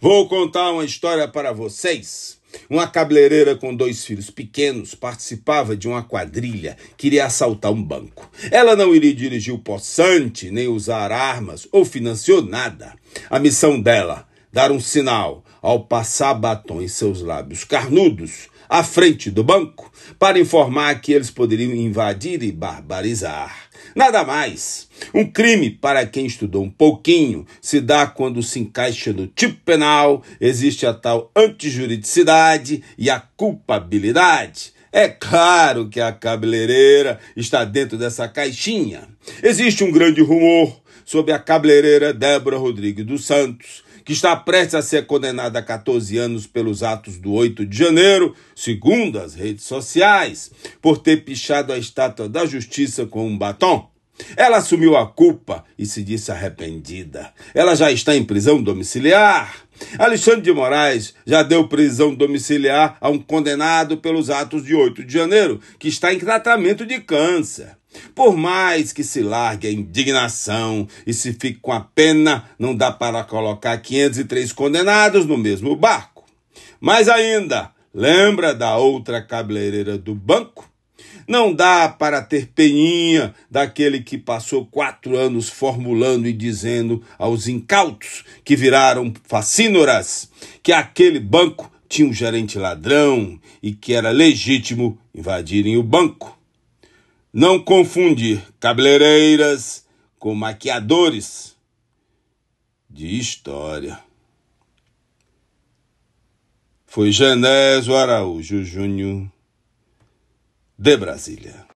Vou contar uma história para vocês. Uma cabeleireira com 2 filhos pequenos participava de uma quadrilha que iria assaltar um banco. Ela não iria dirigir o possante, nem usar armas ou financiou nada. A missão dela, dar um sinal ao passar batom em seus lábios carnudos à frente do banco para informar que eles poderiam invadir e barbarizar. Nada mais. Um crime, para quem estudou um pouquinho, se dá quando se encaixa no tipo penal, existe a tal antijuridicidade e a culpabilidade. É claro que a cabeleireira está dentro dessa caixinha. Existe um grande rumor sobre a cabeleireira Débora Rodrigues dos Santos, que está prestes a ser condenada a 14 anos pelos atos do 8 de janeiro, segundo as redes sociais, por ter pichado a estátua da justiça com um batom. Ela assumiu a culpa e se disse arrependida. Ela já está em prisão domiciliar. Alexandre de Moraes já deu prisão domiciliar a um condenado pelos atos de 8 de janeiro, que está em tratamento de câncer. Por mais que se largue a indignação e se fique com a pena, não dá para colocar 503 condenados no mesmo barco. Mas ainda, lembra da outra cabeleireira do banco? Não dá para ter peninha daquele que passou 4 anos formulando e dizendo aos incautos que viraram facínoras que aquele banco tinha um gerente ladrão e que era legítimo invadirem o banco. Não confundir cabeleireiras com maquiadores de história. Foi Genésio Araújo Júnior, de Brasília.